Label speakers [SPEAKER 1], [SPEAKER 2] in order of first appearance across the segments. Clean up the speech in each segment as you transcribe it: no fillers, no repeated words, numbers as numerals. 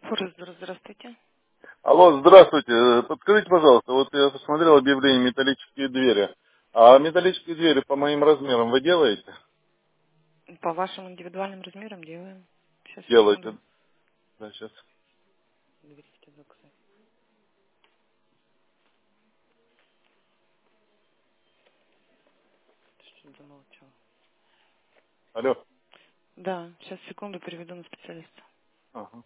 [SPEAKER 1] Здравствуйте.
[SPEAKER 2] Алло, здравствуйте. Подскажите, пожалуйста, вот я посмотрел объявление «Металлические двери». А металлические двери по моим размерам вы делаете?
[SPEAKER 1] По вашим индивидуальным размерам делаем. Сейчас, секунду.
[SPEAKER 2] Делаете. Да, сейчас.
[SPEAKER 1] Дверь хотят заказать. Что замолчал?
[SPEAKER 2] Алло.
[SPEAKER 1] Да, сейчас, секунду, переведу на специалиста.
[SPEAKER 2] Ага.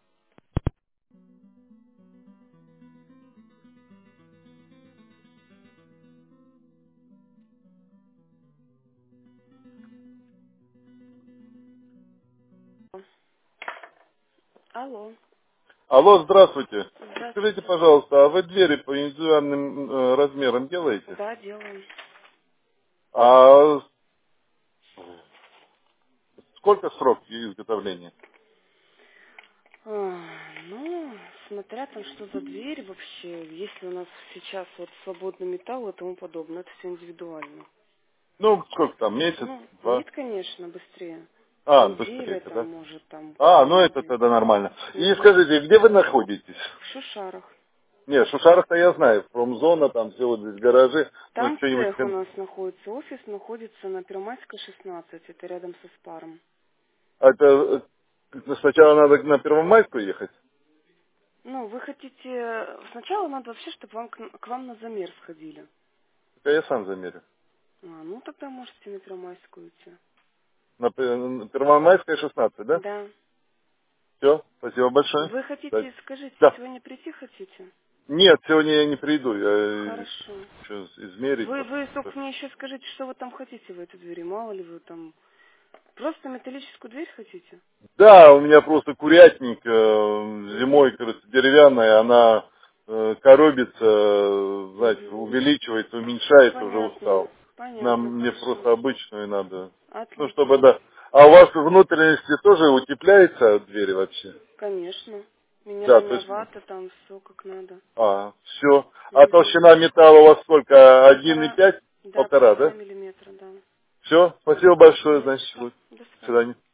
[SPEAKER 1] Алло,
[SPEAKER 2] Алло, здравствуйте. Подскажите,
[SPEAKER 1] здравствуйте.
[SPEAKER 2] пожалуйста, а вы двери по индивидуальным размерам делаете?
[SPEAKER 1] Да, делаем.
[SPEAKER 2] А сколько срок изготовления?
[SPEAKER 1] Ну, смотря там, что за дверь вообще, если у нас сейчас вот свободный металл и тому подобное, это все индивидуально.
[SPEAKER 2] Ну, сколько там, месяц,
[SPEAKER 1] Ну,
[SPEAKER 2] два?
[SPEAKER 1] нет, конечно, быстрее.
[SPEAKER 2] А,
[SPEAKER 1] Неделя
[SPEAKER 2] быстрее,
[SPEAKER 1] там,
[SPEAKER 2] да?
[SPEAKER 1] может, там,
[SPEAKER 2] А, ну это
[SPEAKER 1] две.
[SPEAKER 2] тогда нормально. И
[SPEAKER 1] Мгм.
[SPEAKER 2] скажите, где вы находитесь?
[SPEAKER 1] В Шушарах.
[SPEAKER 2] Нет, Шушарах-то я знаю, промзона, там все вот здесь гаражи, ну
[SPEAKER 1] Там
[SPEAKER 2] что-нибудь...
[SPEAKER 1] цех у нас находится, офис находится на Первомайской, 16, это рядом со Спаром.
[SPEAKER 2] А это сначала надо на Первомайскую ехать?
[SPEAKER 1] Ну, вы хотите... Сначала надо вообще, чтобы вам к вам на замер сходили.
[SPEAKER 2] Это я сам замерю.
[SPEAKER 1] Ну, тогда можете на Первомайскую идти.
[SPEAKER 2] На Первомайская 16, да?
[SPEAKER 1] Да.
[SPEAKER 2] Все, спасибо большое.
[SPEAKER 1] Вы
[SPEAKER 2] Да.
[SPEAKER 1] хотите, скажите,
[SPEAKER 2] Да.
[SPEAKER 1] сегодня прийти хотите?
[SPEAKER 2] Нет, сегодня я не приду, я
[SPEAKER 1] Хорошо.
[SPEAKER 2] еще измерить.
[SPEAKER 1] Вы только мне еще скажите, что вы там хотите в этой двери, мало ли вы там... Просто металлическую дверь хотите?
[SPEAKER 2] Да, у меня просто курятник зимой, кажется, деревянная, она коробится, знаете,
[SPEAKER 1] Угу.
[SPEAKER 2] увеличивается, уменьшается, уже
[SPEAKER 1] Понятно.
[SPEAKER 2] устал.
[SPEAKER 1] Понятно,
[SPEAKER 2] Мне
[SPEAKER 1] хорошо.
[SPEAKER 2] просто обычную надо. Ну, чтобы,
[SPEAKER 1] Отлично.
[SPEAKER 2] да. А у вас внутренности тоже утепляется двери вообще?
[SPEAKER 1] Конечно.
[SPEAKER 2] Да, то
[SPEAKER 1] Минеральная
[SPEAKER 2] есть,
[SPEAKER 1] вата, там все как надо.
[SPEAKER 2] все. А
[SPEAKER 1] Угу.
[SPEAKER 2] толщина металла у вас сколько? Один и
[SPEAKER 1] Полтора,
[SPEAKER 2] пять,
[SPEAKER 1] да,
[SPEAKER 2] полтора,
[SPEAKER 1] 1,5
[SPEAKER 2] да?
[SPEAKER 1] миллиметра, да.
[SPEAKER 2] Все, спасибо большое,
[SPEAKER 1] Не за
[SPEAKER 2] значит,
[SPEAKER 1] что.
[SPEAKER 2] вот.
[SPEAKER 1] До
[SPEAKER 2] До
[SPEAKER 1] свидания.
[SPEAKER 2] свидания.